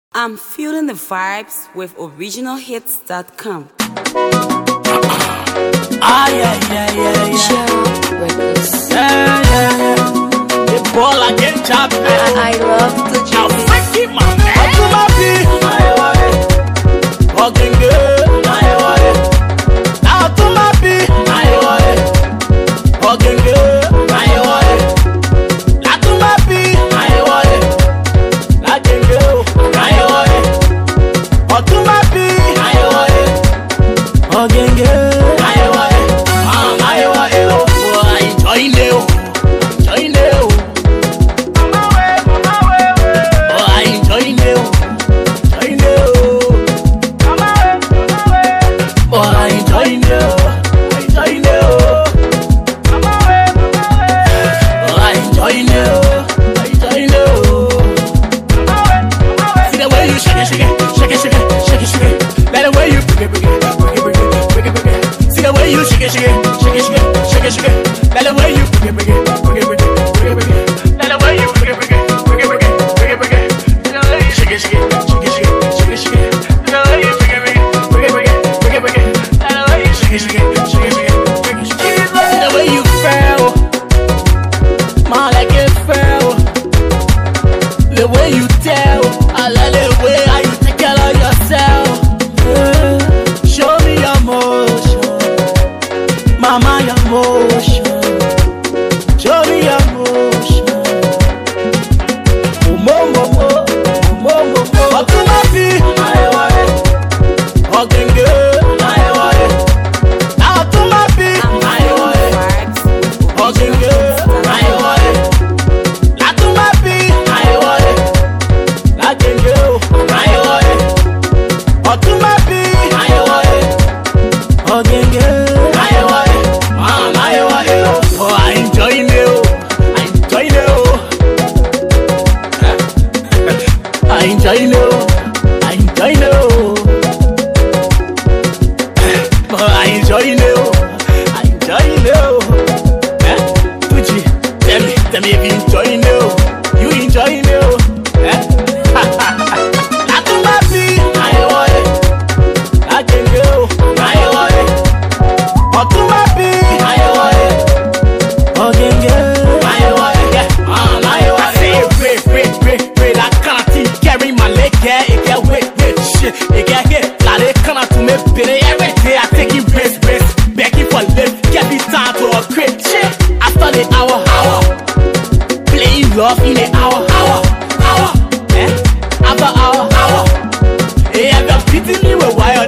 I'm feeling the vibes with originalhits.com. The ball again, chap. I love to Now, jump. Frankie, my man. I do my beat. Walking good. Now, to my beat. Walking good. Now, to my beat. Walking good. Or to my beat. Walking good. After hour, yeah, you're beating me with wire.